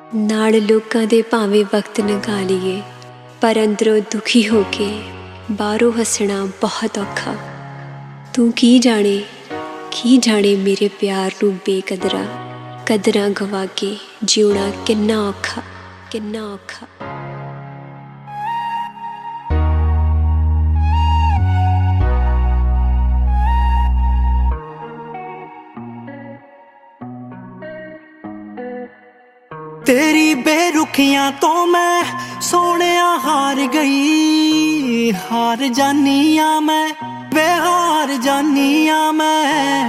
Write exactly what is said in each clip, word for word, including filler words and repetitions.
नाल लोकां दे भावें वक्त लंघा लीए, पर अंदरों दुखी हो के बाहरों हसना बहुत औखा। तू की जाने की जाने मेरे प्यार नू बेकदरा, कदरां गवा के जीउणा किन्ना औखा किन्ना औखा। तेरी बेरुखियां तो मैं सोनिया हार गई, हार जानी आ मैं बेहार जानी आ मैं,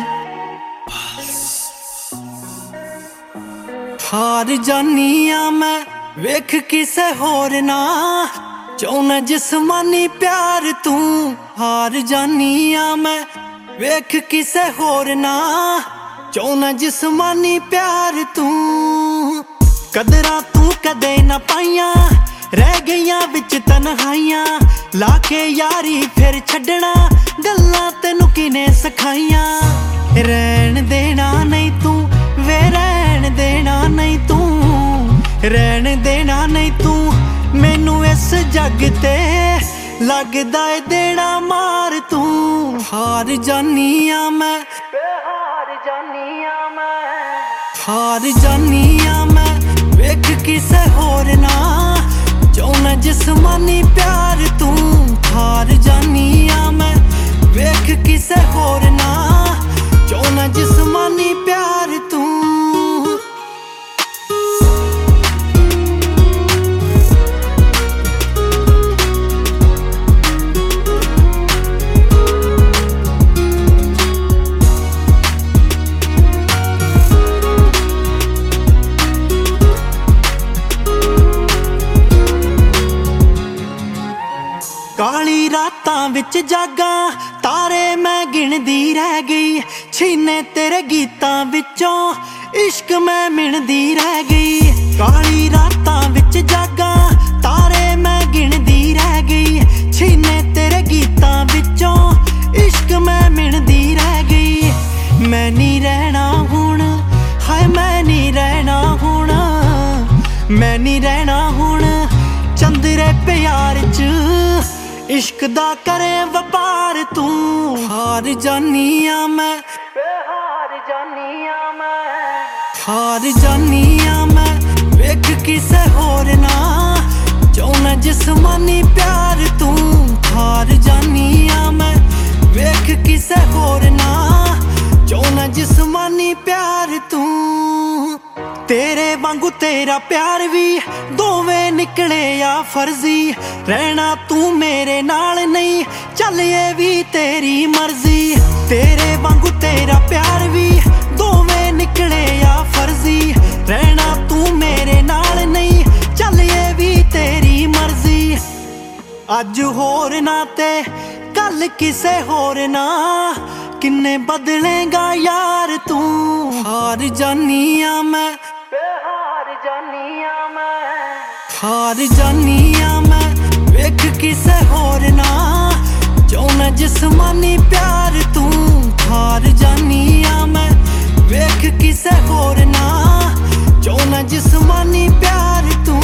हार जानी आ मैं वेख किसे होर ना चाहना जिस्मानी प्यार तू, हार जानी आ मैं वेख किसे होर ना चाहना जिस्मानी प्यार तू। कदरा तू कदे न पाइया रह गईयां विच तन्हाइयां, लाके यारी फिर छड्डना गल्लां तैनू किने सिखाइयां। रहन देना नहीं तू वे रहन देना नहीं तू, रहन देना नहीं तू मैनू इस जग ते लगदा है देना मार तू। हार जानी आ मैं हार जानी आ मैं, हार जानी आ मैं वेख किसे होर ना चाहना जिस्मानी प्यार तू, हार जानी आ मैं वेख किसे होर ना चाहना जिस्मानी प्यार तू। काली रातां विच जागा तारे मैं गिनदी रह गई, छीने तेरे गीतां विचों इश्क मैं मिणदी रह गई। काली रातां विच जागा तारे मैं गिनदी रह गई, छीने तेरे गीतां विचों इश्क मैं मिणदी रह गई। मैं नहीं रहना हुण हाय मैं नहीं रहना हुण, मैं नहीं रहना हुण चंदरे प्यार च इश्क दा करे वपार तू। हार जानी आ मैं हार जानी आ मैं, हार जानी आ मैं वेख किसे होर ना चाहना जिस्मानी प्यार तू। हार जानी आ मैं वेख किसे होर ना चाहना जिस्मानी प्यार तू। तेरे वांगू तेरा प्यार भी दोवें निकले या फर्जी, रहना तू मेरे नाल नहीं चल ये भी तेरी मर्जी। तेरे वांगू तेरा प्यार भी दोवें निकले या फर्जी, रहना तू मेरे नाल नहीं चल ये भी तेरी मर्जी। अज होर ना ते कल किसे होर ना किन्ने बदलेगा यार तू। हार जानी आ मैं हार जानी आ मैं, हार जानी आ मैं वेख किसे होर ना चाहना जिस्मानी प्यार तू। हार जानी आ मैं वेख किसे होर ना चाहना जिस्मानी प्यार तू।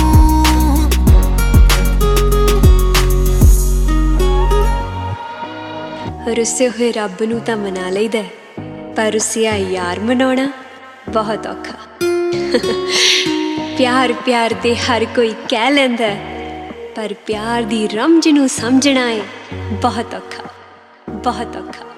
रुसे हुए रब नू तां मना लईदा, पर रुसिया यार मनाउणा बहुत औखा। प्यार प्यार ते हर कोई कह लैंदा, पर प्यार दी रमज नू समझना है बहुत औखा बहुत औखा।